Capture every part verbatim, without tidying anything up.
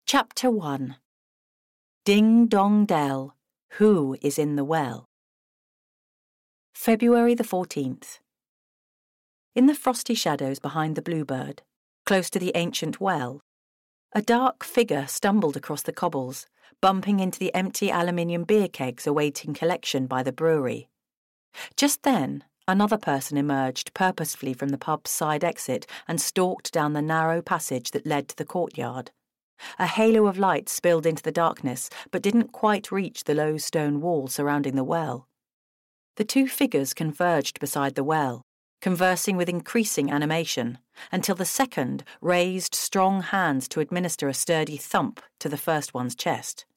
Chapter one. Ding Dong Dell, Who is in the Well? February the fourteenth. In the frosty shadows behind the Bluebird, close to the ancient well, a dark figure stumbled across the cobbles, bumping into the empty aluminium beer kegs awaiting collection by the brewery. Just then, another person emerged purposefully from the pub's side exit and stalked down the narrow passage that led to the courtyard. A halo of light spilled into the darkness, but didn't quite reach the low stone wall surrounding the well. The two figures converged beside the well, conversing with increasing animation, until the second raised strong hands to administer a sturdy thump to the first one's chest.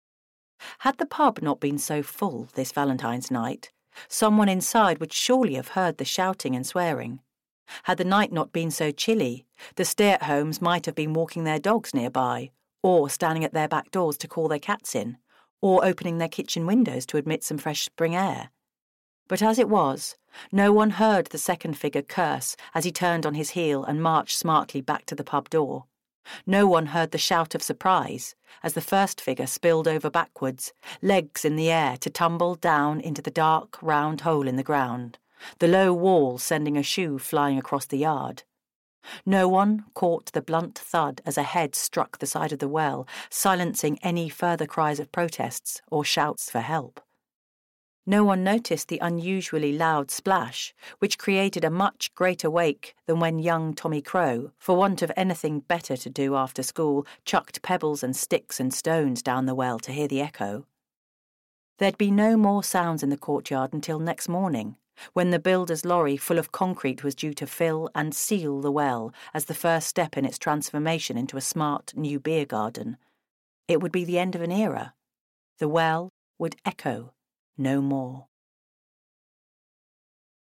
Had the pub not been so full this Valentine's night, someone inside would surely have heard the shouting and swearing. Had the night not been so chilly, the stay-at-homes might have been walking their dogs nearby, or standing at their back doors to call their cats in, or opening their kitchen windows to admit some fresh spring air. But as it was, no one heard the second figure curse as he turned on his heel and marched smartly back to the pub door. No one heard the shout of surprise as the first figure spilled over backwards, legs in the air to tumble down into the dark, round hole in the ground, the low wall sending a shoe flying across the yard. No one caught the blunt thud as a head struck the side of the well, silencing any further cries of protests or shouts for help. No one noticed the unusually loud splash, which created a much greater wake than when young Tommy Crow, for want of anything better to do after school, chucked pebbles and sticks and stones down the well to hear the echo. There'd be no more sounds in the courtyard until next morning, when the builder's lorry full of concrete was due to fill and seal the well as the first step in its transformation into a smart new beer garden. It would be the end of an era. The well would echo no more.